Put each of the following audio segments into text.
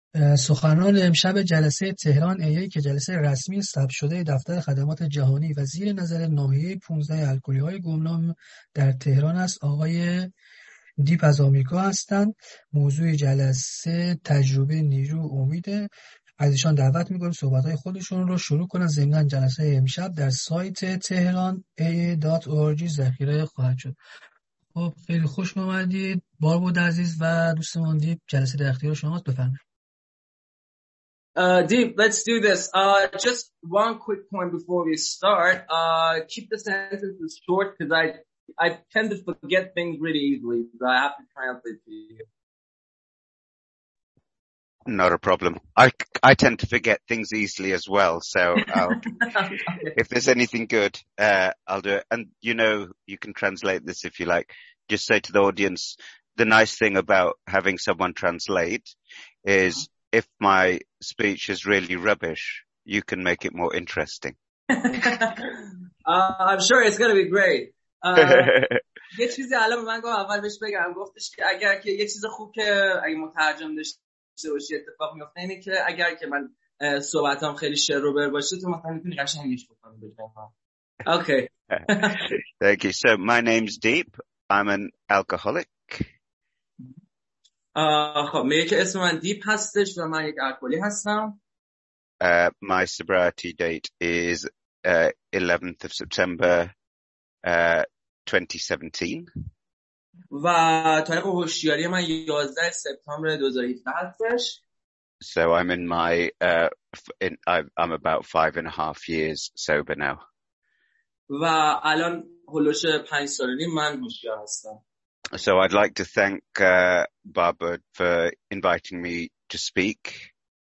سخنران امشب جلسه تهران ای که جلسه رسمی ثبت شده دفتر خدمات جهانی و زیر نظر ناحیه 15 الکلی‌های گمنام در تهران است آقای دیپ از آمریکا هستند. موضوع جلسه تجربه نیرو امیده. از ایشان دعوت می‌کنیم صحبت‌های خودشون رو شروع کنن. ضمناً جلسه امشب در سایت تهران aa.org ذخیره خواهد شد. خب خیلی خوش اومدید باربود عزیز و دوستمون دیپ. جلسه در اختیار شماست، بفرمایید. Deep, let's do this. Just one quick point before we start. Keep the sentences short because I tend to forget things really easily, so I have to translate to you. Not a problem. I tend to forget things easily as well, so if there's anything good, I'll do it. And you can translate this if you like. Just say to the audience, the nice thing about having someone translate is if my speech is really rubbish, you can make it more interesting. I'm sure it's going to be great. یه چیزی الان من گفتم اول بهش بگم، گفتش که اگر که یه چیز خوب که اگه مترجم داشته باشی اتفاق میفته اینه که اگر که من صحبتام خیلی شروبر باشه تو مثلا میتونی قشنگش بکنی بجام. Okay. Thank you. So my name's Deep. I'm an alcoholic. خب میگه که اسم من دیپ هستش و من یک الکلی هستم. My sobriety date is 11th of September 2017. و تاریخ هوشیاری من 11 سپتامبر 2017 هستش. So I'm in my I'm about 5.5 years sober now. و الان هولوش 5 سال و نیم من هوشیار هستم. So I'd like to thank Barbara for inviting me to speak.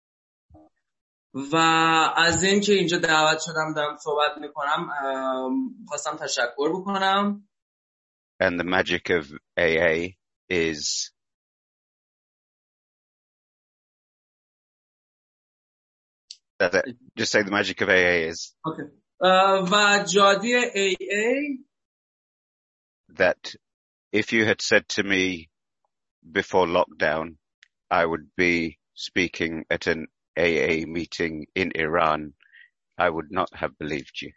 و از این که اینجا دعوت شدم دارم صحبت میکنم خواستم تشکر بکنم. And the magic of AA is just say the magic of AA is okay. و جادی AA that if you had said to me before lockdown I would be speaking at an AA meeting in Iran, I would not have believed you.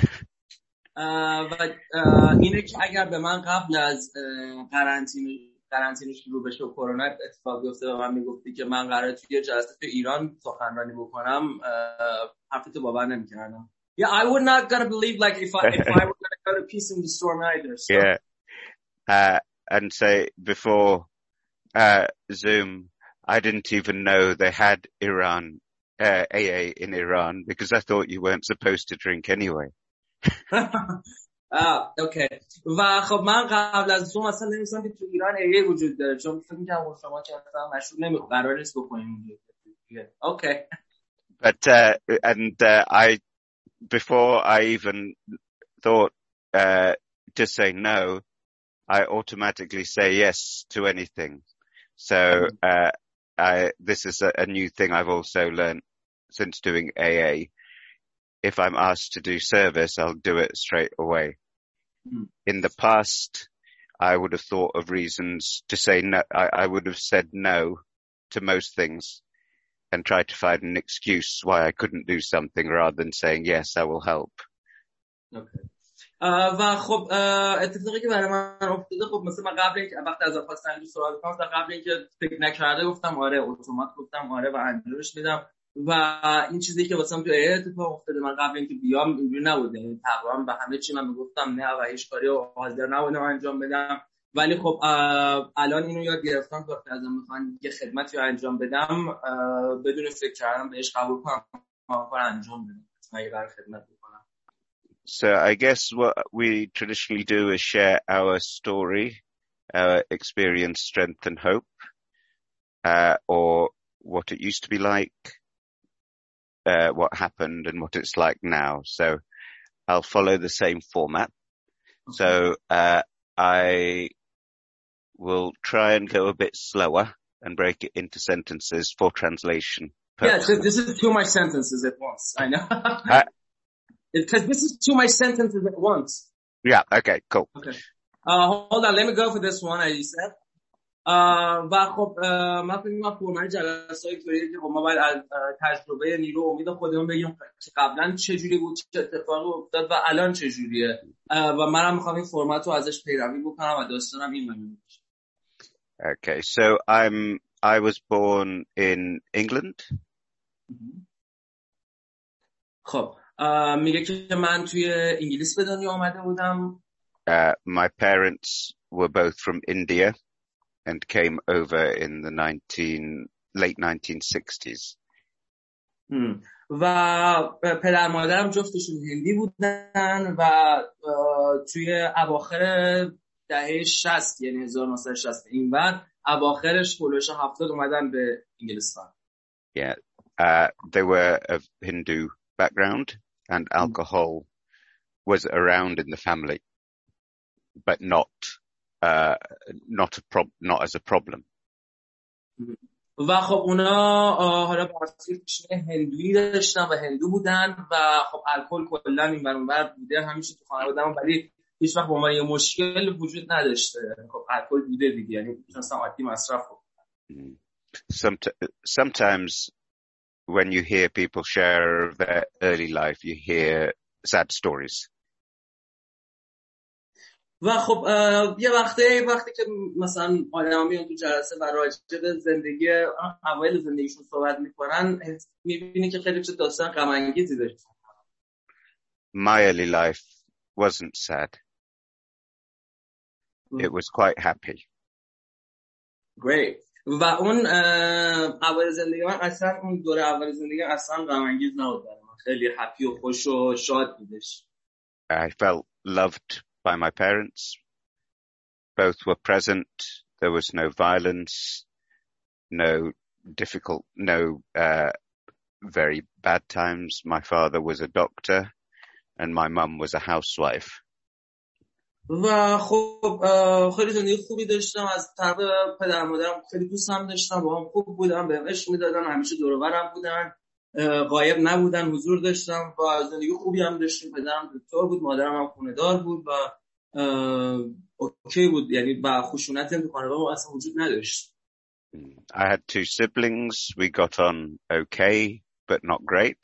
و اینه که اگر به من قبل از قرنطینه شروع بشه و کرونا اتفاق بیفته و من میگفتی که من قراره توی جلسه تو ایران سخنرانی بکنم حرفتو باور نمی‌کردم. Yeah, I would not gonna believe like if I were gonna go to Peace in the Storm either. So. Yeah. And say before Zoom, I didn't even know they had AA in Iran because I thought you weren't supposed to drink anyway. Okay. و خب من قبل از زوم اصلا نمی‌دونستم که تو ایران AA وجود داره چون فکر می‌کردم شما که اصلا مشروع قرار نیست بکنیم. Okay. But I before I even thought to say no, I automatically say yes to anything. So this is a new thing I've also learned since doing AA. If I'm asked to do service, I'll do it straight away. In the past, I would have thought of reasons to say no. I would have said no to most things and tried to find an excuse why I couldn't do something rather than saying yes, I will help. Okay. و خب اتفاقی که برای من افتاده خب مثلا من قبل اینکه وقتی از خواستم اینجا سوال کنم قبل اینکه فکر نکرده گفتم آره اتومات گفتم آره و انجامش میدم و این چیزی که واسم تو اتفاق افتاده من قبل اینکه بیام اینجوری نبوده تقریبا به همه چی من میگفتم نه و هیچ کاری حاضر نبودم انجام بدم ولی خب الان اینو یاد گرفتم که وقتی ازم میخوان یه خدمتی رو انجام بدم بدون فکر کردن بهش قبول کنم کار انجام بدم مگه برای خدمت So I guess what we traditionally do is share our story, our experience, strength and hope, or what it used to be like, what happened and what it's like now. So I'll follow the same format. Okay. So I will try and go a bit slower and break it into sentences for translation purposes. Yeah, this is too much sentences at once. I know. Because this is too much sentences at once. Yeah, okay, cool. Okay. Hold on, let me go for this one, as you said. و خب من فکر می‌کنم فرمای جلسه‌های اینطوریه که خب ما باید از تجربه نیرو امید خودمون بگیم که قبلا چه جوری بود، چه اتفاقی افتاد و الان چه جوریه، و منم می‌خوام این فرمت رو ازش پیروی بکنم و داستانم این معنی باشه. Okay, so I was born in England. خب میگه که من توی انگلیس به دنیا آمده بودم. My parents were both from India and came over in the late 1960s. و پدر مادرم جفتشون هندی بودن و توی اواخر دهه 60 یعنی 1960 این بعد اواخرش خلوش 70 اومدن به انگلستان. Yeah, they were of Hindu background and alcohol was around in the family, but not as a problem. و خب اونا حالا باسیل هندویی داشتن و هندو بودن و خب الکل کلا این برانور بوده همیشه تو خانواده‌ام، ولی هیچ وقت با من یه مشکل وجود نداشته. خب الکل بوده دیگه، یعنی مثلا عادی مصرف کنم. Sometimes when you hear people share their early life, you hear sad stories. و خب یه وقتی که مثلا آدم میان تو جلسه و راجع به زندگی اوایل زندگیشون صحبت میکنن میبینی که خیلی چه داستان غم انگیزی داشت. My early life wasn't sad. It was quite happy. Great. و اون اول زندگی من اصلا اون دوره اول زندگی اصلا غم انگیز نبود برای من، خیلی هپی و خوش و شاد بودش. I felt loved by my parents. Both were present. There was no violence, no very bad times. My father was a doctor and my mum was a housewife. و خب خیلی زندگی خوبی داشتم از طرف پدر مادرم، خیلی دوستم داشتم، با هم خوب بودم، بهم عشق میدادن، همیشه دور و برم بودن، غایب نبودن، حضور داشتم و زندگی خوبی هم داشتیم. پدرم دکتر بود، مادرم هم خونه‌دار بود و اوکی بود، یعنی با خشونتی تو خانواده اصلا وجود نداشت. I had two siblings. We got on okay, but not great.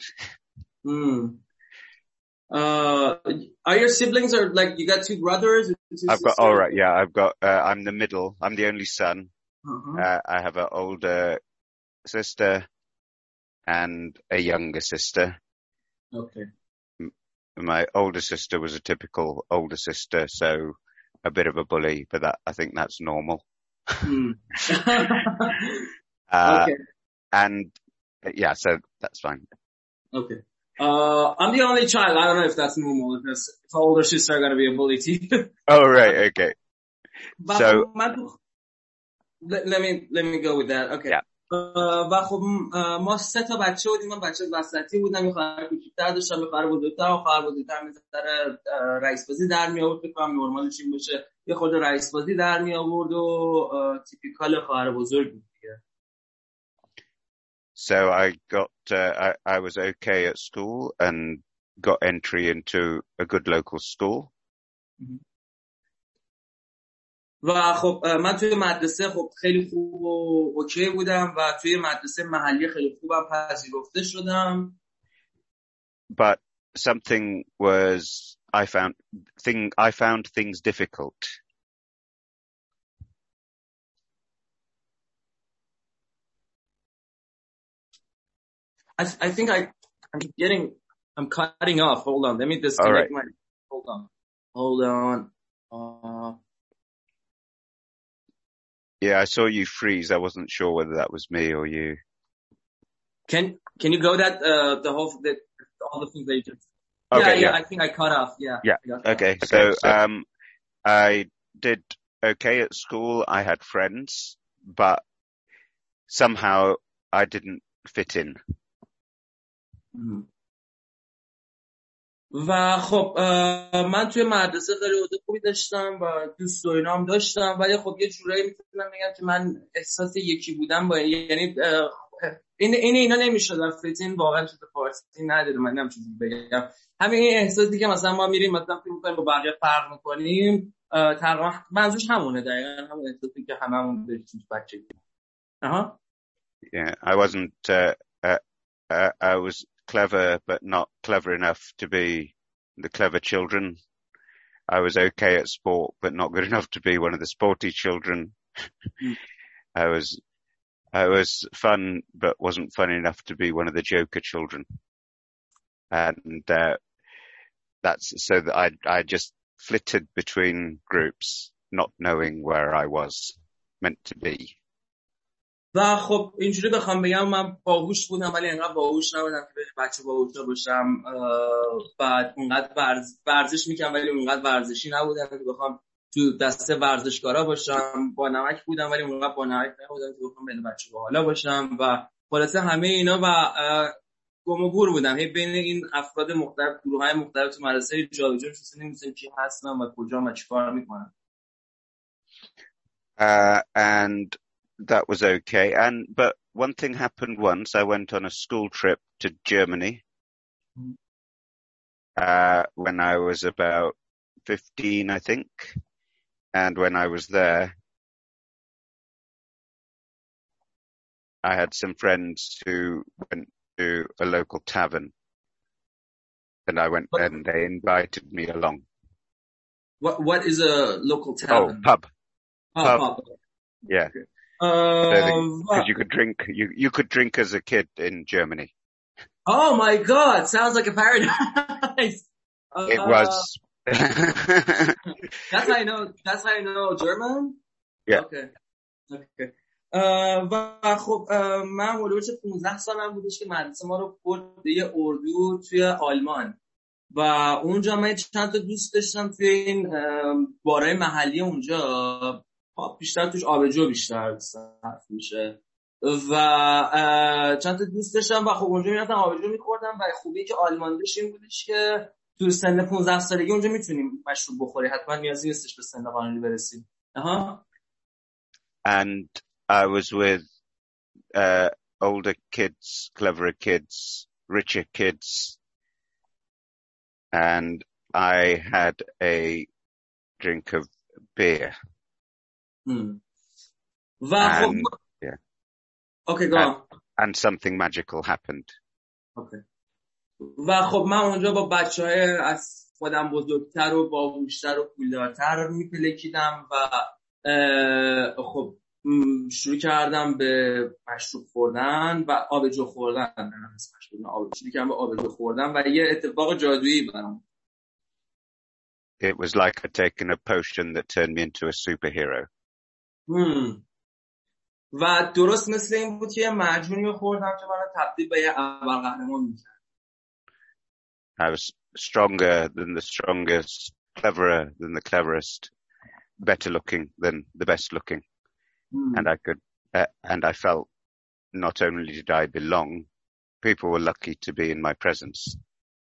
Are your siblings or like you got two brothers? I've got I'm the middle. I'm the only son. I have an older sister and a younger sister. Okay. My older sister was a typical older sister, so a bit of a bully, but I think that's normal. Okay. And yeah, so that's fine. Okay. I'm the only child. I don't know if that's normal. If older sister are going to be a bully to you. Oh, right. Okay. So let me go with that. Okay. Yeah. و خب ما 3 تا بچه بودیم. من بچه وسطی بودم، یه خواهر کوچیک‌تر داشتم، یه خواهر بزرگتر و خواهر بزرگتر می‌ذاره رئیس بازی در می آورد، فکر کنم نرمالش این باشه، یه خورده رئیس بازی در می آورد و تیپیکال خواهر بزرگ بود دیگه. So I was okay at school and got entry into a good local school. و خب من توی مدرسه خب خیلی خوب و اوکی بودم و توی مدرسه محلی خیلی خوبم پذیرفته شدم. But something was I found things difficult. I think I'm cutting off. Hold on. Let me disconnect my Hold on. Yeah, I saw you freeze. I wasn't sure whether that was me or you. Can you go that all the things that you just Okay, yeah. I think I cut off. Yeah. Okay. So I did okay at school. I had friends, but somehow I didn't fit in. و خب من توی مدرسه خیلی حضور خوبی داشتم و دوست و اینام داشتم، ولی خب یه جورایی میتونم بگم که من احساس یکی بودم با یعنی اینا نمیشد فتین واقعا چیز فارسی نداره، من نمیتونم بگم همین احساسی که مثلا ما میریم مثلا فکر می‌کنیم با بقیه فرق می‌کنیم تقریبا منظورش همونه، دقیقاً همون اتفاقی که هممون داشتیم بچگی. Yeah, I wasn't I was clever but not clever enough to be the clever children. I was okay at sport but not good enough to be one of the sporty children. I was fun but wasn't fun enough to be one of the joker children. And that's so that I just flitted between groups, not knowing where I was meant to be. و خب اینجوری بخوام بگم من باهوش بودم ولی انقدر باهوش نبودم که بچه باهوش باشم. بعد اونقدر ورزش میکنم ولی اونقدر ورزشی نبودم که بخوام تو دسته ورزشکارا باشم. با نمک بودم ولی اونقدر با نمک نبودم که بخوام بین بچه باحالا باشم. و خلاصه همه اینا و گم و گور بودم. هی بین این افراد مختلف، گروه‌های مختلف تو مدرسه جابجا شدم، نمی‌دونم کی هستم و کجا و چیکار میکنم. And that was okay. But one thing happened once. I went on a school trip to Germany when I was about 15, I think. And when I was there, I had some friends who went to a local tavern, and I went and they invited me along. What is a local tavern? Oh, pub. Pub. Yeah. Okay. Because you could drink, you could drink as a kid in Germany. Oh my God! Sounds like a paradise. It was. That's how I know German. Yeah. Okay. و خب من حدود 15 سالم بودش که مدرسه ما رو برد به یه اردو توی آلمان و اونجا من چند تا دوست داشتم توی این بارای محلی اونجا. بیشتر توش آبجو بیشتر صرف میشه و چند تا دوست داشتم و خب اونجا میرفتم آبجو میخوردم و خوبی که آلمان داشت این بودش که تو سن 15 سالگی اونجا میتونیم مشروب بخوری، حتما نیازی نیستش به سن قانونی برسیم. And I was with older kids, cleverer kids, richer kids, and I had a drink of beer. And, yeah. Okay, go on. And something magical happened. Okay. و خب من اونجا با بچه‌های از خودم بزرگتر و باهوشتر و پولدارتر میپلکیدم و خب شروع کردم به مشروب خوردن و آبجو خوردن. شروع کردم به آبجو خوردن و یه اتفاق جادویی برام. It was like I'd taken a potion that turned me into a superhero. و درست مثل این بود که معجونی رو خوردم که منو تبدیل به یه ابرقهرمان می‌کرد. I was stronger than the strongest, cleverer than the cleverest, better looking than the best looking. And I could, and I felt not only did I belong, people were lucky to be in my presence.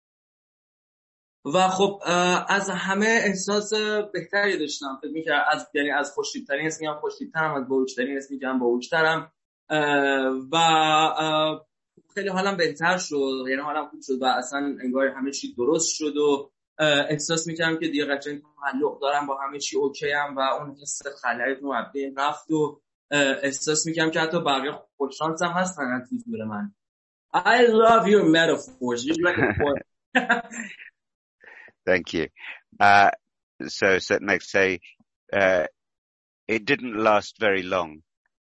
و خب از همه احساس بهتری داشتم. فکر می‌کردم یعنی از خوش‌تیپ‌ترین حس میگم خوش‌تیپ‌ترم، از باهوش‌ترین حس میگم باهوش‌ترم و خیلی حالم بهتر شد، یعنی حالم خوب شد و اصلا انگار همه چی درست شد و احساس می‌کردم که دیگه قشنگ تعلق دارم با همه چی، اوکی ام و اون حس خلایی رو از بین رفت و احساس می‌کردم که حتی بقیه خوششانس هم هستن از حضور من. I love your metaphors. You're like a poet. Thank you. So next say, it didn't last very long.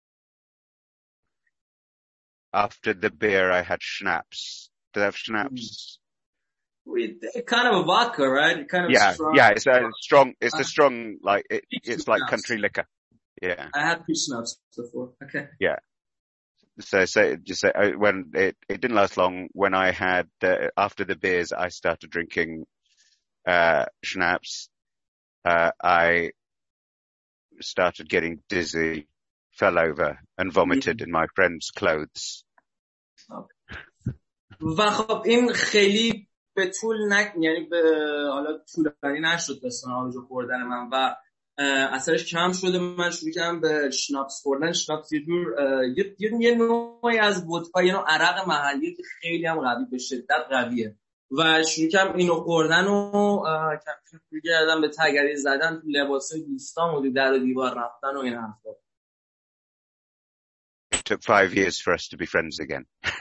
After the beer, I had schnapps. Did I have schnapps? Kind of a vodka, right? Kind of strong. Yeah, it's a strong, it's a strong, like, it's like country liquor. Yeah. I had peach schnapps before. Okay. Yeah. So just say, when it didn't last long, when I had, after the beers, I started drinking schnapps. I started getting dizzy, fell over and vomited in my friend's clothes. و خب این خیلی به طول یعنی به حالا طولانی نشد داستان آبجو خوردن من و اثرش کم شده. من شروع کردم به شناپس خوردن. شناپس یه نوعی از ودکا، یه نوع عرق محلی که خیلی هم قوی، به شدت قویه و شروع کردم اینو خوردن و کم شروع کردم به تگری زدن تو لباسای دوستام و در و دیوار رفتن و این حرفا. It took 5 years for us to be friends again.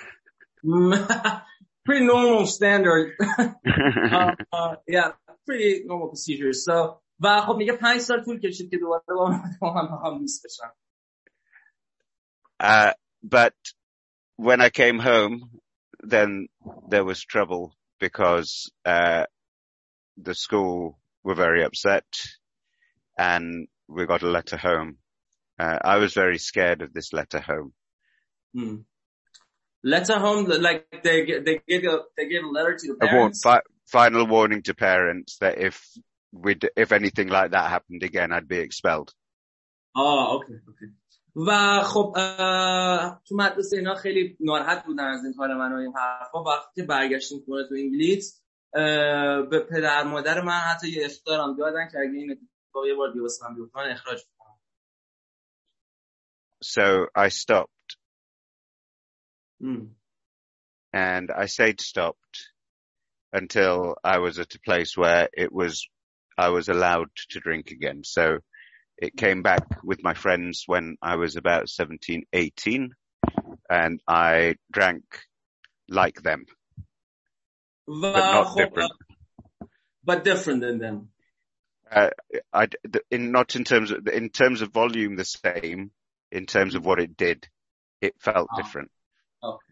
Pretty normal standard. Yeah, pretty normal procedure. So و خب میگه 5 سال طول کشید که دوباره با هم دوست بشم. But when I came home, then there was trouble because the school were very upset and we got a letter home. I was very scared of this letter home. Letter home, like they gave a letter to the parents? Final warning to parents that if anything like that happened again, I'd be expelled. Okay. و خب تو مدرسه اینا خیلی ناراحت بودن از این کار من و این حرفا. وقتی برگشتیم خونه تو انگلیس به پدر مادر من حتی یه اخطارم دادن که اگه این اتفاق یه بار دیگه واسه من بیفته من اخراج کنم. So I stopped. And I stayed stopped until I was at a place where I was allowed to drink again. So it came back with my friends when I was about 17, 18, and I drank like them. But not different. But different than them. Not in terms of volume the same, in terms of what it did, it felt different. Okay.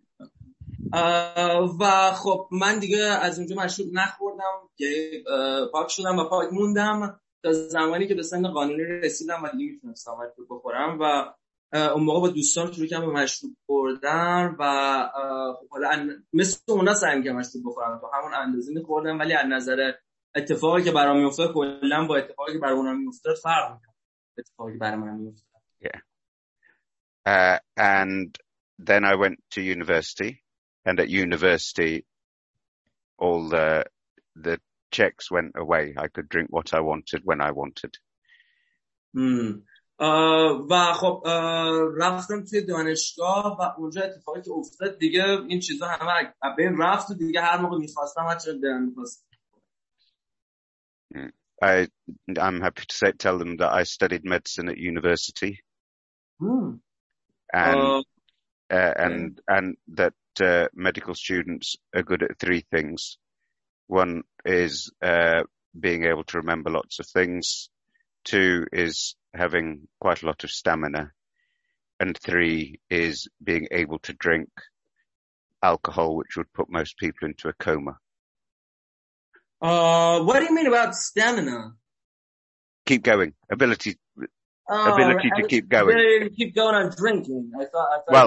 و خب من دیگه از اونجا مشروب نخوردم که پاک شدم و پاک موندم تا زمانی که به سن قانونی رسیدم و دیگه میتونستم مشروب بخورم و اون موقع با دوستان شروع کردم به مشروب خوردن و خب حالا مثل اونا سعی می‌کردم مشروب بخورم تو همون اندازه می‌خوردم ولی از نظر اتفاقی که برام میافتاد کلا با اتفاقی که برای اونا میافتاد فرق می‌کرد. اتفاقی برای من میافتاد. Yeah. And then I went to university. And at university, all the checks went away. I could drink what I wanted when I wanted. و خب رفتم توی دانشگاه و اونجا اتفاقی که افتاد دیگه این چیزا همه بین رفت و دیگه هر موقع میخواستم هرچی دلم میخواست. I'm happy to tell them that I studied medicine at university. And that medical students are good at 3 things. One is being able to remember lots of things. 2 is having quite a lot of stamina. And 3 is being able to drink alcohol, which would put most people into a coma. What do you mean about stamina? Keep going. Ability to keep going. Ability to keep going on drinking. I thought well,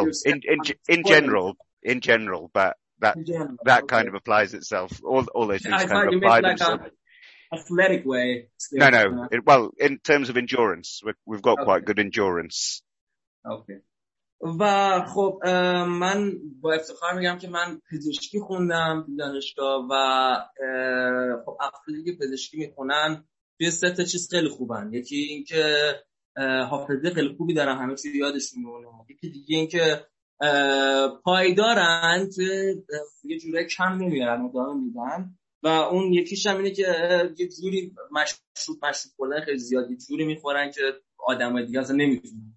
in general, but that kind of applies itself. All those things kind of apply themselves. Athletic way. No. Well, in terms of endurance, we've got quite good endurance. Okay. و خب من با افتخار میگم که من پزشکی خوندم دانشگاه و خب افرادی که پزشکی میخونن توی 3 تا چیز خیلی خوبن. یکی این که حافظه خیلی خوبی دارن، همه چی یادشون میمونه. یکی دیگه این که پایدارن، توی یه جوری کم نمیارن، ادامه میدن. و اون یکیش هم اینه که یه جوری مشروب خوردن خیلی زیاد، یه جوری میخورن که آدمای دیگه اصلا نمیتونن.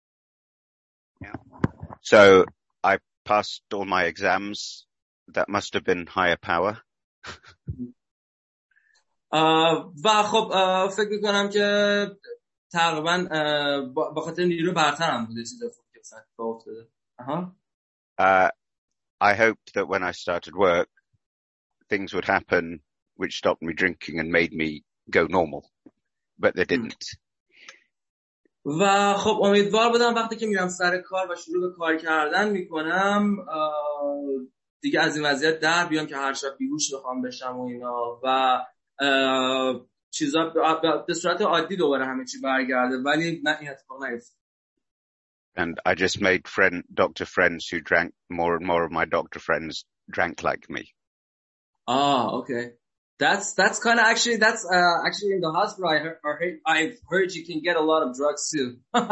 So I passed all my exams. That must have been higher power. و خب فکر میکنم که تقریبا با خاطر نیرو برترم بوده چیزا خوب که مثلا افتاده. I hoped that when I started work, things would happen which stopped me drinking and made me go normal, but they didn't. و خب امیدوار بودم وقتی که میرم سر کار و شروع به کار کردن میکنم دیگه از این وضعیت در بیام که هر شب بیهوش بخوام بشم و اینا و چیزا به صورت عادی دوباره همه چی برگرده، ولی نه، این اتفاق نیفتاد. And I just made doctor friends who drank more and more of my doctor friends drank like me. Okay. That's kind of actually in the hospital I've heard you can get a lot of drugs too.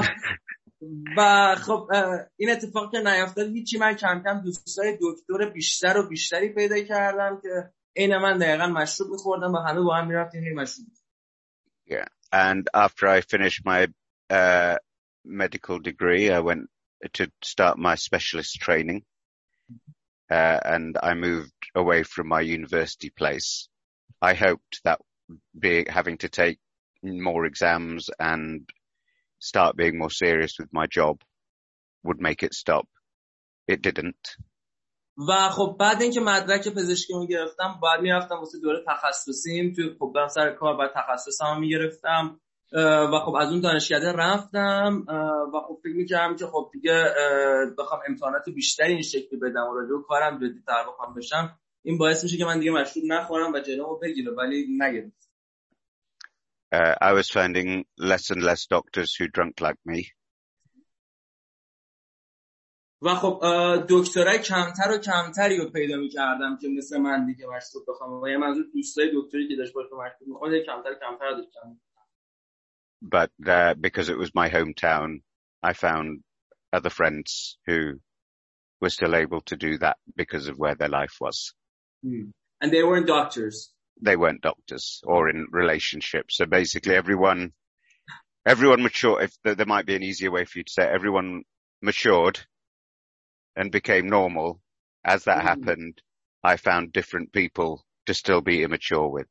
و خب این اتفاق که نیفتاد هیچی، من کم کم دوستای دکتر بیشتری پیدا کردم که عین من دقیقاً مشروب می‌خوردم و همه با هم می‌رفتیم هی مشروب. Yeah. And after I finished my medical degree, I went to start my specialist training. And I moved away from my university place. I hoped that having to take more exams and start being more serious with my job would make it stop. It didn't. و خب بعد اینکه مدرک پزشکیمو گرفتم بعد میرفتم واسه دوره تخصصیم توی خب برم سر کار بعد تخصصمو میگرفتم و خب از اون دانشکده رفتم و خب فکر میکردم که خب دیگه بخوام امتحانات بیشتری این شکلی بدم و راجع به کارم جدی‌تر بخوام بشم این باعث میشه که من دیگه مشروب نخورم و جلومو بگیره ولی نگرفت. I was finding less and less doctors who drank like me. و خب دکترای کمتر و کمتری رو پیدا می‌کردم که مثل من دیگه مشروب بخوام و یه منظور دوستای دکتری که داشت باشه مشروب می‌خواد کمتر داشتم. But because it was my hometown, I found other friends who were still able to do that because of where their life was. And they weren't doctors. They weren't doctors or in relationships. So basically everyone matured. If there might be an easier way for you to say it, everyone matured and became normal. As that happened, I found different people to still be immature with.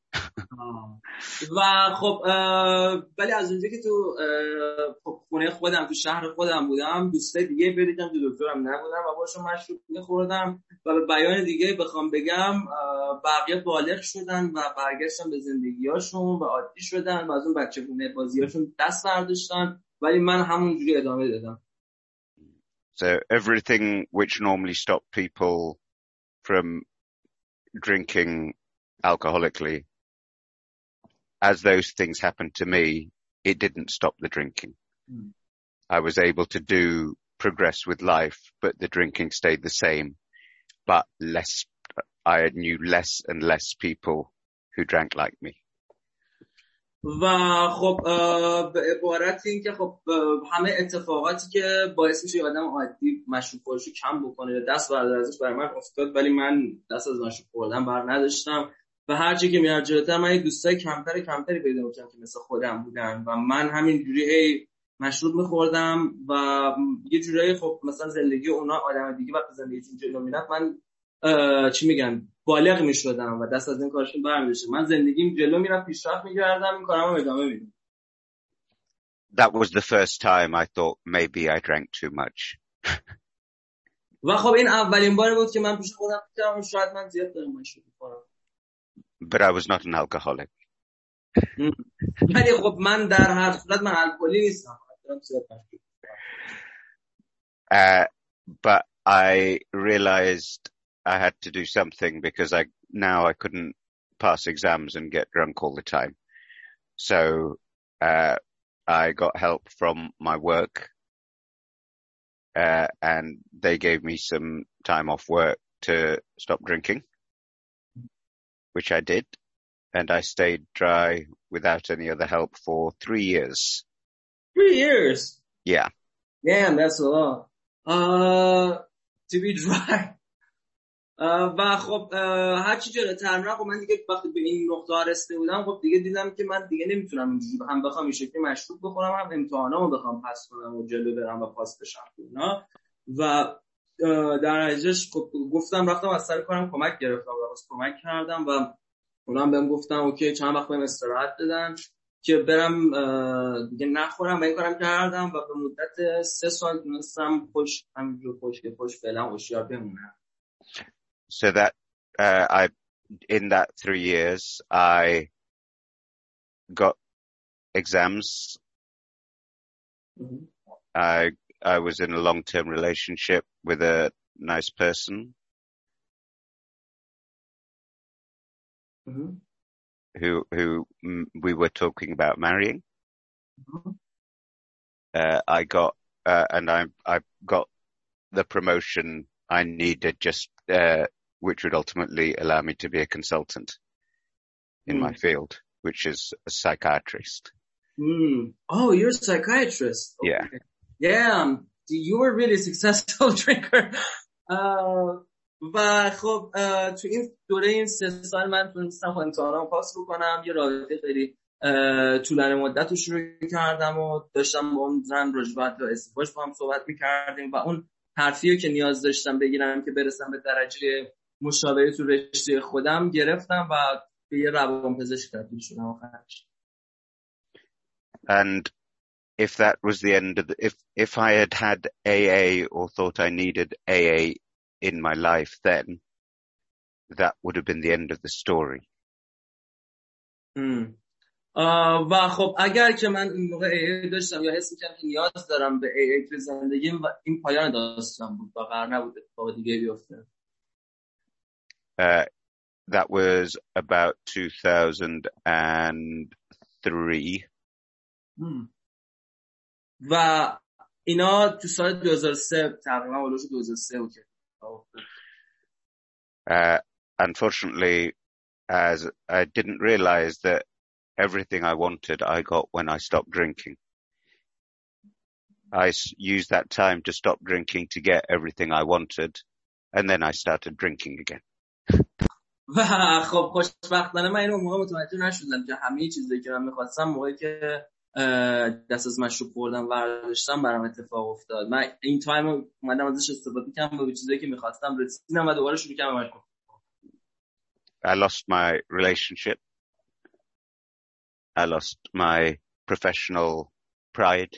و خب ولی از اونجایی که تو خونه خودم تو شهر خودم بودم دوستای دیگه بدیدم تو دکترم نبودم و باشون مشروب می‌خوردم و به بیان دیگه بخوام بگم بقیه بالغ شدن و برگشتن به زندگیاشون و عادی شدن و از اون بچگونه بازیاشون دست برداشتن ولی من همونجوری ادامه دادم. So everything which normally stopped people from drinking alcoholically, as those things happened to me, it didn't stop the drinking. I was able to progress with life, but the drinking stayed the same. But I knew less and less people who drank like me. و خب به عبارت این که خب همه اتفاقاتی که باعث میشه آدم عادی مشروب خورشو کم بکنه یا دست برداره ازش برای من افتاد ولی من دست از مشروب خوردن بر نداشتم و هر چی که میاد جلوتر من دوستای کمتری پیدا می‌کردم که مثل خودم بودن و من همینجوری مشروب می‌خوردم و یه جورایی خب مثلا زندگی اونا آدم دیگه وقتی زندگیشون جلو میرفت من چی میگن بالغ میشدم و دست از این کارشون برمی‌داشتم من زندگیم جلو میرفت پیشرفت می‌کردم این کارامو ادامه میدم. That was the first time I thought maybe I drank too much. و خب این اولین بار بود که من پیش خودم فکر شاید من زیاد دارم مشروب می‌خورم. But I was not an alcoholic. ولی خب من در هر صورت من الکلی نیستم. But I realized I had to do something because I couldn't pass exams and get drunk all the time. So I got help from my work and they gave me some time off work to stop drinking, which I did, and I stayed dry without any other help for 3 years. 3 years? Yeah. Damn, that's a lot. To be dry. و خب هر چی جلوتر میرم خب من دیگه وقتی به این نقطه رسیده بودم خب دیگه دیدم که من دیگه نمیتونم اینجوری هم بخوام این شکلی مشروب بخورم هم امتحانامو بخوام پس کنم و جلو برم و پاس بشم اینا و در نتیجهش خب گفتم رفتم از سر کارم کمک گرفتم و واسه کمک کردم و اونم بهم گفتن اوکی چند وقت بهم استراحت بدن که برم دیگه نخورم و این کارم کردم و به مدت 3 سال تونستم خوش فعلا هوشیار بمونم. So that in that 3 years I got exams. I was in a long-term relationship with a nice person who we were talking about marrying. I got and I got the promotion I needed just which would ultimately allow me to be a consultant in my field, which is a psychiatrist. Oh, you're a psychiatrist. Okay. Yeah. Yeah. You were really a successful drinker. و خب تو این دوره این 3 سال من تونستم امتحانامو پاس بکنم. یه رابطه خیلی طولانی مدت رو شروع کردم و داشتم با اون زن راجع به ازدواج با هم صحبت می‌کردیم و اون حرفی که نیاز داشتم بگیرم که برسم به درجه مشاوره تو رشته خودم گرفتم و به یه روانپزشک تبدیل شدم آخرش. And if that was the end of if I had AA or thought I needed AA in my life, then that would have been the end of the story. و خب اگر که من این موقع AA داشتم یا حس می‌کردم که نیاز دارم به AA تو زندگیم و این پایان داستان بود و قرار نبود اتفاق دیگه بیفته. That was about 2003. و اینا تو سال 2003 تقریبا اولش 2003 بود. Unfortunately, as I didn't realize that everything I wanted I got when I stopped drinking. I used that time to stop drinking to get everything I wanted, and then I started drinking again. و خب خوشبختانه من اینو موقع متوجه نشدم که همه چیزی که من می‌خواستم موقعی که دست از مشروب خوردم ورداشتم برام اتفاق افتاد. من این تایم رو اومدم ازش استفاده کردم به چیزایی که می‌خواستم رسیدم و دوباره شروع کردم مشروب. I lost my relationship. I lost my professional pride.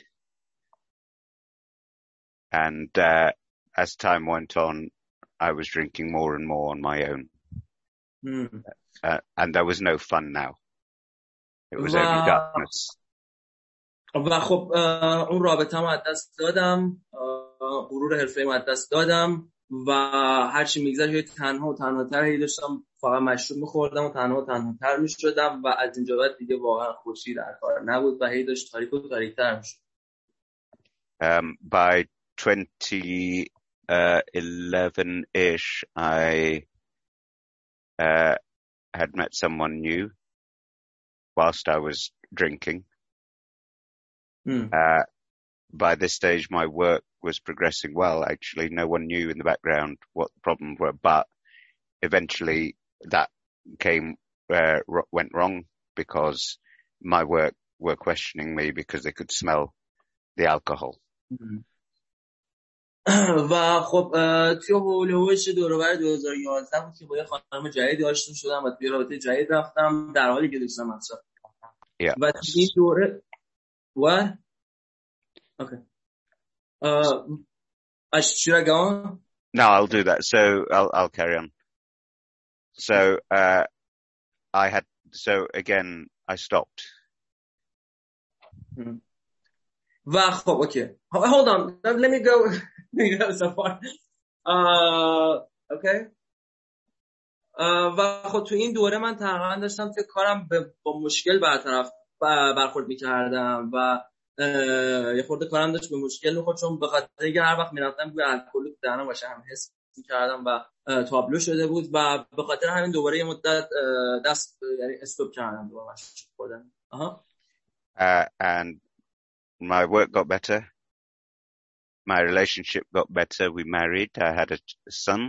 And as time went on, I was drinking more and more on my own. And there was no fun now. It was only darkness. و خب اون رابطه‌مو از دست دادم، غرور حرفه‌ایمو از دست دادم و هر چی میگذشت تنها و تنهاتر داشتم فقط مشروب می‌خوردم و تنهاتر می‌شدم و از اینجا بعد دیگه واقعا خوشی در کار نبود و هی داشت تاریک و تاریک‌تر می‌شد. By 2011-ish, I had met someone new whilst I was drinking. By this stage, my work was progressing well. Actually, no one knew in the background what the problems were, but eventually that went wrong because my work were questioning me because they could smell the alcohol. و خب توی هولوش دوروبر 2011 بود که با یه خانم جدید آشنا شدم و توی رابطه جدید رفتم در حالی که داشتم مصرف Yeah. و توی این دوره What? Okay. Should I go on? No, I'll do that. So I'll carry on. So again, I stopped. و خب okay. Hold on. Let me go so far. Okay. و خب تو این دوره من تقریبا داشتم که کارم با مشکل برخورد می‌کردم و یه خورده کارم داشت به مشکل می‌خورد چون به خاطر اینکه هر وقت می‌رفتم روی الکل دهنم باشه هم حس می‌کردم و تابلو شده بود و به خاطر همین دوباره یه مدت یعنی استاپ کردم دوباره مشروب خوردن. And my work got better. My relationship got better. We married. I had a son.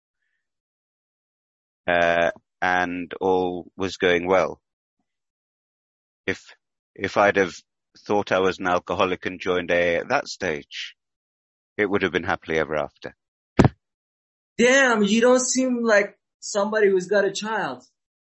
And all was going well. If I'd have thought I was an alcoholic and joined AA at that stage, it would have been happily ever after. Damn, you don't seem like somebody who's got a child.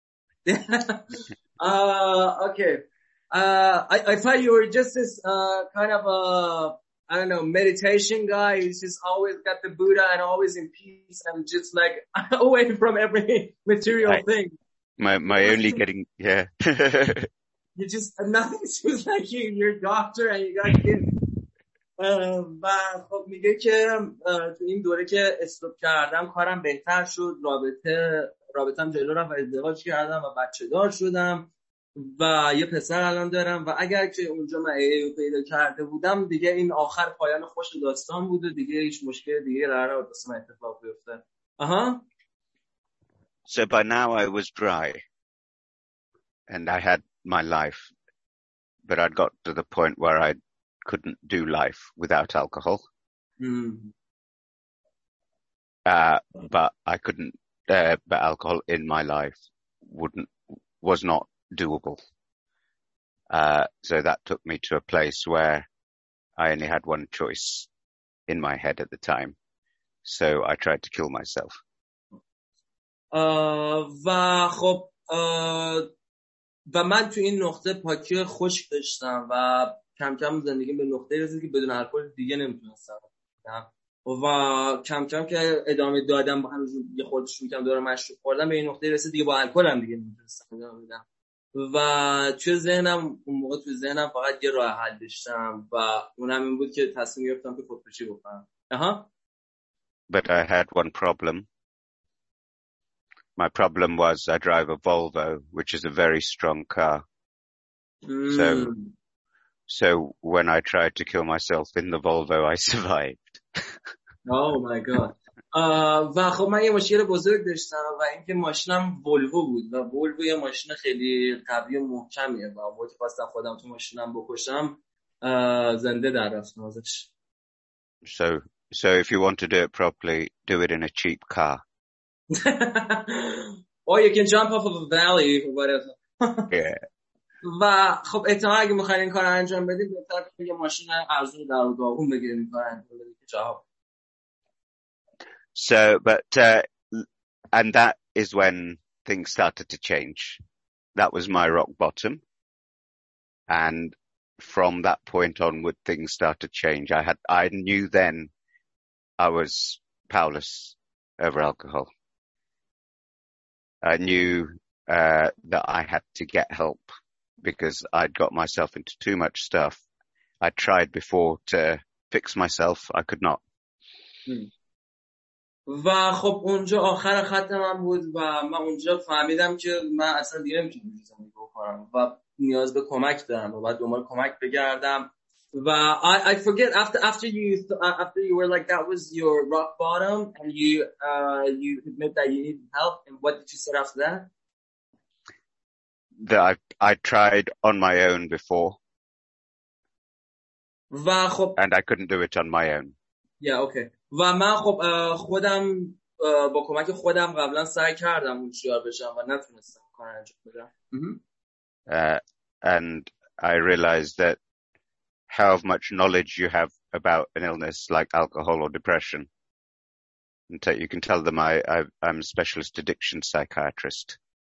Okay. I thought you were just this kind of I don't know, meditation guy who's just always got the Buddha and always in peace and just like away from every material thing. My only getting, yeah. You just, nothing seems like you. You're a doctor and you got kids. و خب میگه که تو این دوره که استاپ کردم کارم بهتر شد، رابطم جلو رفت و ازدواج کردم و بچه دار شدم و یه پسر الان دارم و اگر که اونجا من AA رو پیدا کرده بودم دیگه این آخر پایان خوش داستان بود و دیگه هیچ مشکل دیگه قرار نبود واسه من اتفاق بیفته. So by now I was dry and I had my life, but I'd got to the point where I couldn't do life without alcohol. but I couldn't, but alcohol in my life was not doable. So that took me to a place where I only had one choice in my head at the time. So I tried to kill myself. و خب و من تو این نقطه پاکی خشک داشتم و کم کم زندگیم به نقطه رسید که بدون الکل دیگه نمیتونستم و کم کم که ادامه دادم با همین یه خورده شروع کردم دور مشروب خوردم به این نقطه رسید دیگه با الکل هم دیگه نمیتونستم ادامه بدم و توی ذهنم اون موقع فقط یه راه حل داشتم و اونم این بود که تصمیم گرفتم که خودکشی بکنم. But I had one problem. My problem was I drive a Volvo, which is a very strong car. So when I tried to kill myself in the Volvo, I survived. Oh my God. و خب من یه مشکل بزرگ داشتم و اینکه ماشینم ولوو بود و ولوو یه ماشین خیلی قوی و محکمیه و وقتی خواستم خودم تو ماشینم بکشم زنده در رفتم ازش. So if you want to do it properly, do it in a cheap car. Or you can jump off of a valley or whatever. Yeah. و خب احتمال اگه می‌خواید این کار انجام بدید بهتره که یه ماشین ارزون در داغون بگیرید این کار انجام بدید که جواب. So, and that is when things started to change. That was my rock bottom. And from that point onward, things started to change. I knew then I was powerless over alcohol. I knew, that I had to get help because I'd got myself into too much stuff. I tried before to fix myself. I could not. و خب اونجا آخر خط من بود و من اونجا فهمیدم که من اصلا دیگه نمیتونم زندگی بکنم و نیاز به کمک دارم و باید دنبال کمک بگردم و I forget after you were like that was your rock bottom and you admit that you need help and what did you say after that? That I tried on my own before. و خب and I couldn't do it on my own. Yeah, okay. و من خب خودم با کمک خودم قبلا سعی کردم هوشیار بشم و نتونستم کار انجام بدم. And I realized that how much knowledge you have about an illness like alcohol or depression. And you can tell them I'm a specialist addiction psychiatrist.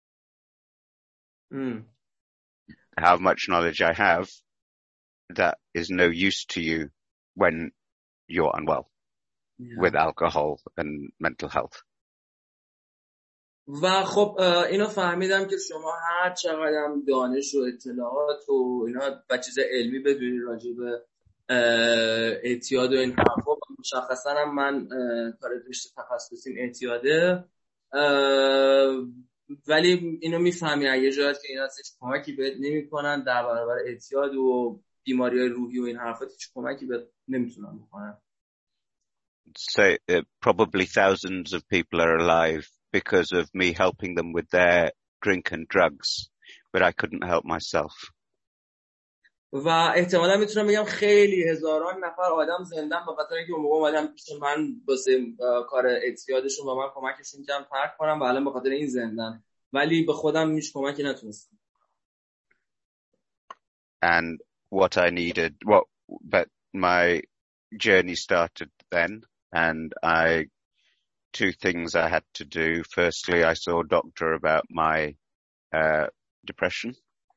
How much knowledge I have that is no use to you when you're unwell with alcohol and mental health. و خب اینو فهمیدم که شما هر چقدر هم دانش و اطلاعات و اینا و چیز علمی بدونی راجع به اعتیاد و این حرفا مشخصا هم من کار رشته تخصصیم اعتیاده ولی اینو میفهمی اگه جایی که اینا هیچ کمکی بهت نمیکنن در برابر اعتیاد و بیماری‌های روحی و این حرفا هیچ کمکی بهت نمیتونن بکنن. So probably thousands of people are alive because of me helping them with their drink and drugs, but I couldn't help myself. و احتمالا میتونم بگم خیلی هزاران نفر آدم زندن به خاطر اینکه اون موقع اومدم پیش من واسه کار اعتیادشون و من کمکشون کردم ترک کنم و الان به خاطر این زندن ولی به خودم هیچ کمکی نتونستم. And what I needed, but my journey started then, and two things I had to do. Firstly, I saw a doctor about my depression.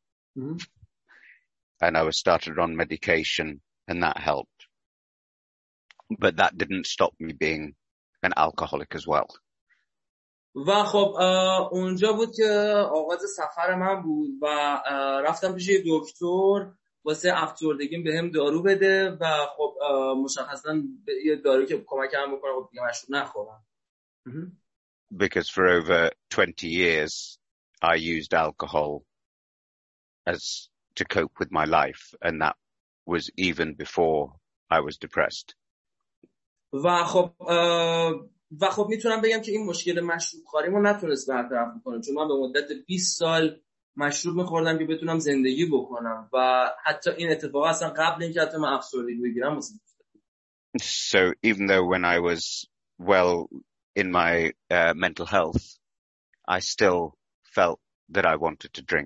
And I was started on medication and that helped. But that didn't stop me being an alcoholic as well. و خب اونجا بود که آغاز سفر من بود و رفتم پیش یه دکتر واسه افسردگیم بهم دارو بده و خب مشخصا یه دارو که کمکم بکنه خب دیگه مشروب نخورم. Because for over 20 years I used alcohol as to cope with my life, and that was even before I was depressed. و خب میتونم بگم که این مشکل مشروب خواریمو نتونست برطرف کنه چون من به مدت 20 سال مشروب میخوردم که بتونم زندگی بکنم و حتی این اتفاق اصلا قبل اینکه حتی من افسردگی بگیرم So even though when I was well in my mental health, I still felt that I wanted to drink.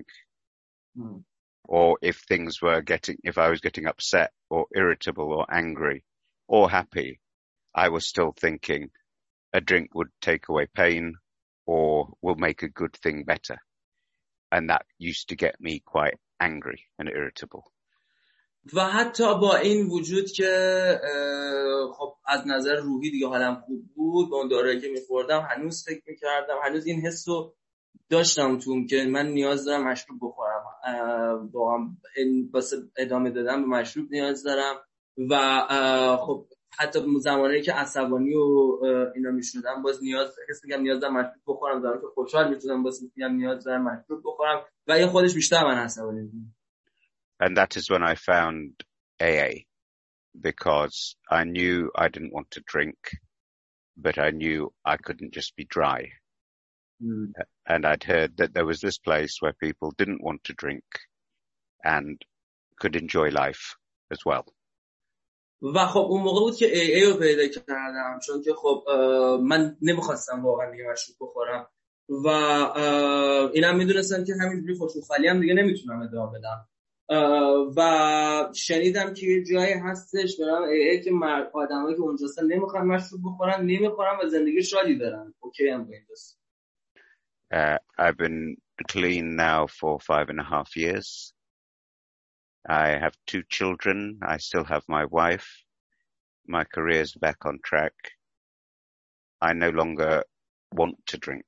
Or if I was getting upset or irritable or angry or happy, I was still thinking a drink would take away pain or will make a good thing better. And that used to get me quite angry and irritable. و حتی با این وجود که خب از نظر روحی دیگه حالم خوب بود، با اون دارویی که می‌خوردم هنوز فکر می‌کردم، هنوز این حسو داشتم توم که من نیاز دارم مشروب بخورم، واقعا واسه ادامه دادن به مشروب نیاز دارم. و خب حتی زمانی که عصبانی و اینا میشدم باز نیاز دارم مشروب بخورم، زمانی که خوشحال میشدم باز نیاز دارم مشروب بخورم و این خودش بیشتر من عصبانی می‌کنه. And that is when I found AA, because I knew I didn't want to drink, but I knew I couldn't just be dry. And I'd heard that there was this place where people didn't want to drink and could enjoy life as well. و خب اون موقع بود که AA رو پیدا کردم، چون که خب من نمیخواستم واقعا دیگه مشروب بخورم و اینم میدونستم که همینجوری خوشوخالی هم دیگه نمیتونم ادامه بدم و شنیدم که یه جایی هستش برام AA که آدمایی که اونجا هستن نمیخوان مشروب بخورن، نمیخورن و زندگی شادی دارن. اوکی ام doing this. I've been clean now for 5.5 years. I have 2 children. I still have my wife. My career's back on track. I no longer want to drink.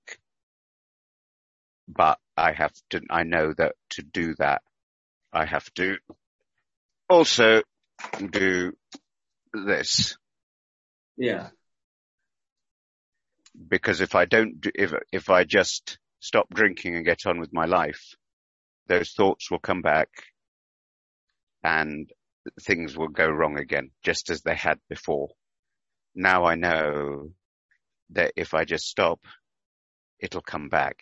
But I know that to do that, I have to also do this. Yeah. Because if I just stop drinking and get on with my life, those thoughts will come back and things will go wrong again, just as they had before. Now I know that if I just stop, it'll come back.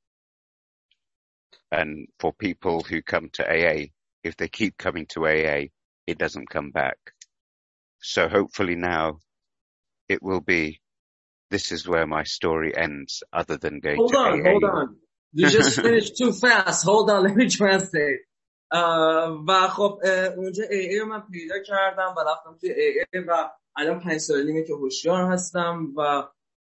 And for people who come to AA, if they keep coming to AA, it doesn't come back. So hopefully now it will be, this is where my story ends, other than going to AA. Hold on. You just finished too fast. Hold on, let me translate. و خب اونجا AA رو من پیدا کردم و رفتم توی AA و الان 5 سالمه که هوشیار هستم و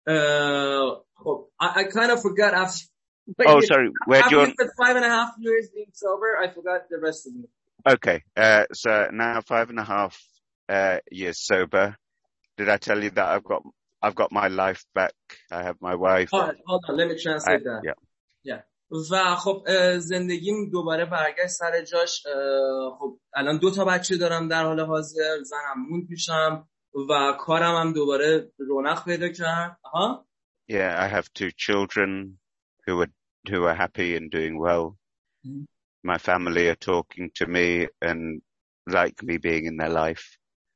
خب I kind of forgot after. Oh, sorry. After you said 5.5 years being sober, I forgot the rest of it. Okay. So now 5.5 years sober. Did I tell you that I've got my life back? I have my wife. Hold on. Let me translate that. Yeah. و خب زندگیم دوباره برگشت سر جاش. خب الان 2 بچه دارم در حال حاضر، زنم موند میشم و کارم هم دوباره رونق پیدا کرد. Yeah, I have 2 children who are happy and doing well. My family are talking to me and like me being in their life.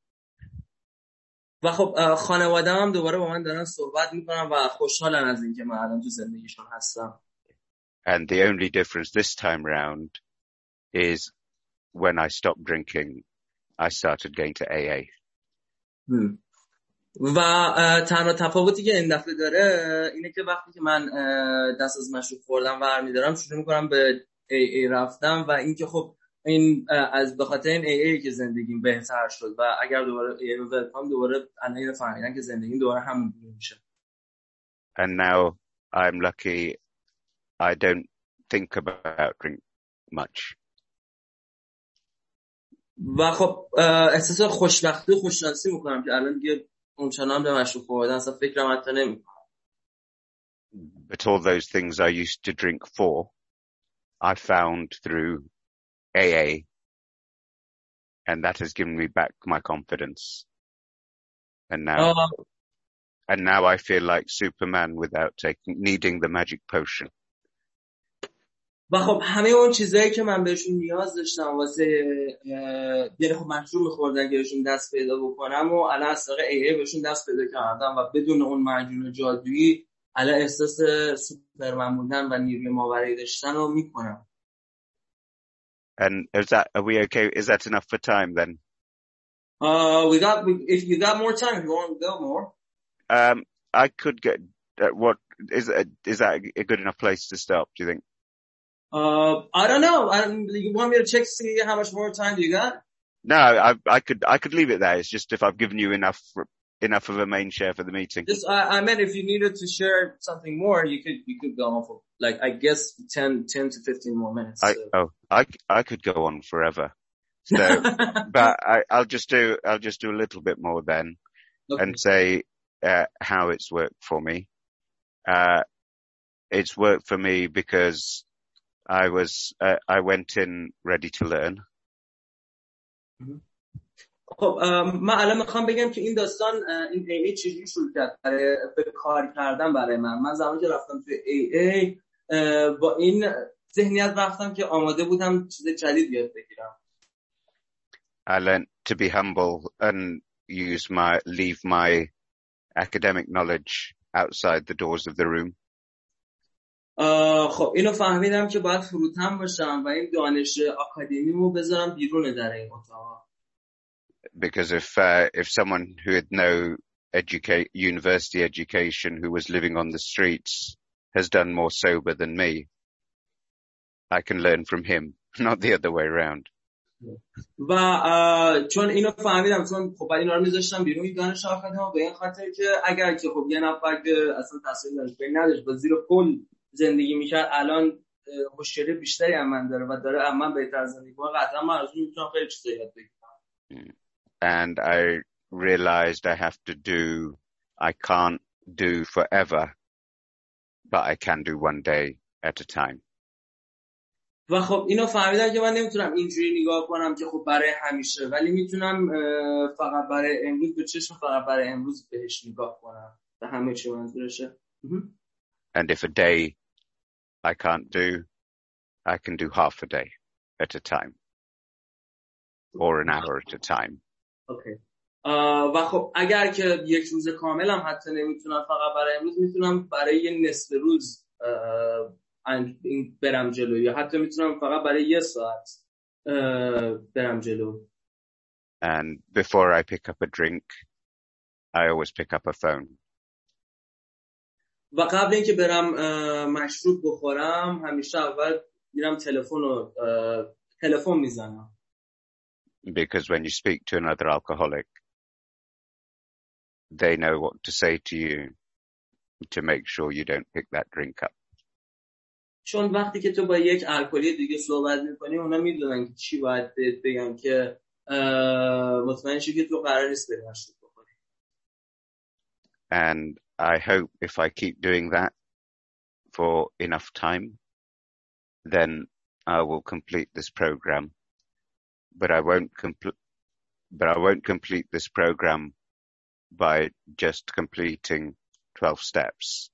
و خب خانواده‌ام هم دوباره با من دارن صحبت میکنن و خوشحالن از اینکه من الان تو زندگیشون هستم. And the only difference this time round is when I stopped drinking, I started going to AA. و تنها تفاوتی که این دفعه داره اینه که وقتی که من دست از مشروب خوردم برمی‌دارم شروع میکنم به AA رفتم و اینکه خب این از بخاطر این AA که زندگیم بهتر شد و اگر دوباره AA رو ول دوباره الان فهمیدن که زندگیم دوباره همون میشه. And now I'm lucky I don't think about drink much. و خب احساس خوشبختی و خوششانسی میکنم که الان دیگه اونچنان به مشروب خوردن اصلا فکرم حتی نمیکنم. But all those things I used to drink for, I found through AA, and that has given me back my confidence. And now I feel like Superman without needing the magic potion. و خب همه اون چیزایی که من بهشون نیاز داشتم واسه یعنی خب مشروب می‌خوردن که بهشون دست پیدا بکنم و الان از طریق AA بهشون دست پیدا کردم و بدون اون معجون جادویی الان احساس سوپرمن بودن و نیروی ماورایی داشتن رو میکنم. And are we okay? Is that enough for time then? If you got more time, if you want to go more. I could get, what, is that a good enough place to stop, do you think? I don't know. You want me to check to see how much more time you got? No, I could leave it there. It's just if I've given you enough of a main share for the meeting. Just, I meant if you needed to share something more, you could go on for, like, I guess 10 to 15 more minutes. So. I could go on forever. So, but I'll just do a little bit more then, okay. And say, how it's worked for me. It's worked for me because I went in ready to learn. خب من الان میخوام بگم که این داستان این AA چجوری شروع کرد به کار کردن برای من زمانی که رفتم توی AA با این ذهنیت رفتم که آماده بودم چیز جدید یاد بگیرم. I learned to be humble and leave my academic knowledge outside the doors of the room. خب اینو فهمیدم که باید فروتن باشم و این دانش آکادمیمو بذارم بیرون در این اتاق. Because if someone who had no university education who was living on the streets has done more sober than me, I can learn from him, not the other way around. و چون اینو فهمیدم چون خب اینا رو میذاشتم بیرون این دانش آکادمی به این خاطر که اگر که خب یه نفر که اصلا تحصیل دانشگاهی نداشت با زیر پل زندگی میکرد الان مشکل بیشتری هم من داره و داره من بهتر زندگی کنه قطعا من از اون میتونم خیلی چیزا یاد بگیرم. And I realized I can't do forever, but I can do one day at a time. و خب اینو فهمیدم که من نمیتونم اینجوری نگاه کنم که خب برای همیشه ولی میتونم فقط برای امروز به چشم فقط برای امروز بهش نگاه کنم و همه چی منظورشه. And if a day I can't do, I can do half a day at a time. Or an hour at a time. Okay. و خب اگر که یک روز کامل هم حتی نمیتونم فقط برای امروز میتونم برای یه نصف روز برم جلو یا حتی میتونم فقط برای یه ساعت برم جلو. And before I pick up a drink, I always pick up a phone. و قبل اینکه برم مشروب بخورم همیشه اول میرم تلفن میزنم. Because when you speak to another alcoholic, they know what to say to you to make sure you don't pick that drink up. چون وقتی که تو با یک الکلی دیگه صحبت میکنی اونا میدونن که چی باید بگن که مطمئن شی که تو قرار نیست بری مشروب بخوری. And I hope if I keep doing that for enough time, then I will complete this program. But I won't complete this program by just completing 12 steps.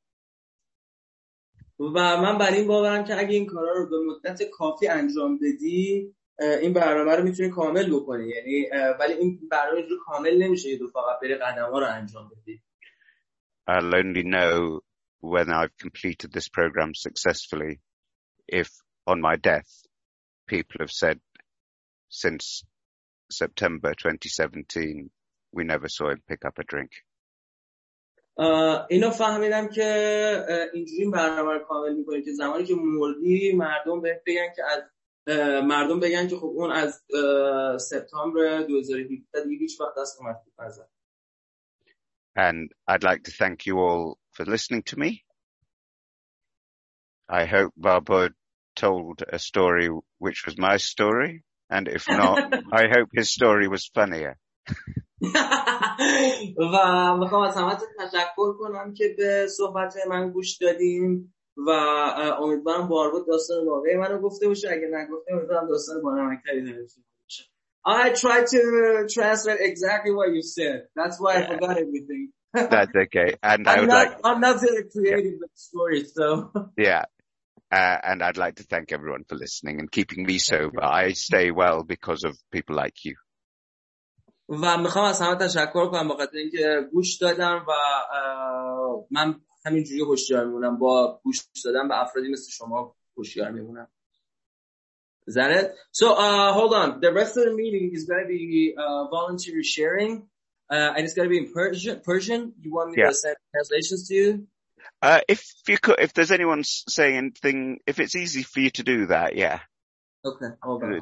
و من بر این باورم که اگه این کارا رو به مدت کافی انجام بدی این برنامه رو میتونی کامل بکنی یعنی ولی این برنامه رو کامل نمیشه یه دو فقط بری قدم‌ها رو انجام بدی. I'll only know when I've completed this program successfully if on my death people have said since September 2017 we never saw him pick up a drink. اینو فهمیدم که اینجوری برنامه رو کامل میکنی که زمانی که مردی مردم بگن که خب اون از سپتامبر 2017 دیگه هیچ وقت دست مشروب نزد. And I'd like to thank you all for listening to me. I hope Baba told a story which was my story, and if not, I hope his story was funnier. و میخوام از همتون تشکر کنم که به صحبت من گوش دادیم و امیدوارم باربود داستان واقعی منو گفته باشه اگه نگفته امیدوارم داستان بانمکتری داشته باشه. I tried to translate exactly what you said. That's why I forgot everything. That's okay. And I'm not very creative with stories, so. Yeah. And I'd like to thank everyone for listening and keeping me sober. I stay well because of people like you. و میخوام از همه تشکر کنم بخاطر اینکه گوش دادم و من همینجوری هوشیار میمونم با گوش دادن به افرادی مثل شما هوشیار میمونم. Is that it? So hold on. The rest of the meeting is going to be voluntary sharing. And it's going to be in Persian. You want me to send translations to you? If there's anyone saying anything, if it's easy for you to do that, yeah. Okay, hold on.